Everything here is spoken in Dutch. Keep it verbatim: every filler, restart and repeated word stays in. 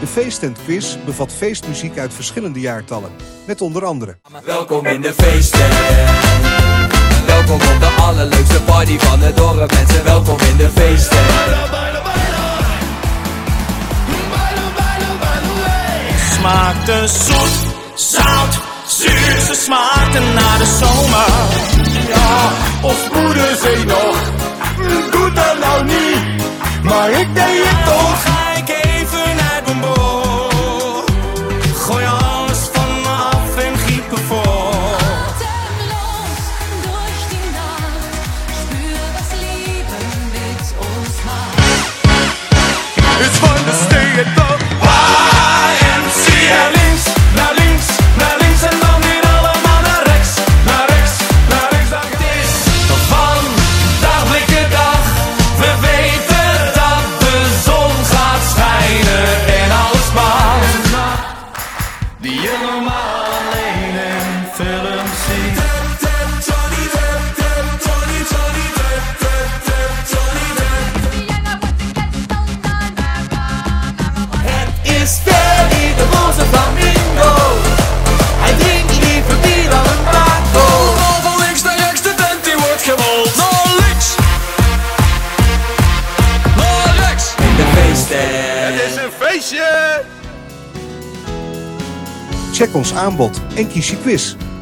De feesttent quiz bevat feestmuziek uit verschillende jaartallen. Met onder andere... Welkom in de feesttent. Welkom op de allerleukste party van het dorp. Mensen, welkom in de feesttent. Smaakte zoet, zout, zuur. Ze smaakten naar de zomer. Ja, of moeder zei nog, doe dat nou niet. Maar ik deed het toch. Kijk even uit mijn boor. Gooi alles van me af en giet me voor. Atemlos durch die Nacht, spür, was Leben mit uns macht. It's fun to stay at the Y M C A. Links, naar links, naar links en dan weer allemaal naar rechts. Naar rechts, naar rechts. Het is van dag blikke dag. We weten dat de zon gaat schijnen en alles mag. Die je normaal alleen in films ziet. Het is Ferry, de roze flamingo. Hij drinkt liever bier dan een bako. Van links naar rechts, de tent die wordt gewold. Naar links, naar rechts. In de feesttent. Het is een feestje. Check ons aanbod en kies je quiz.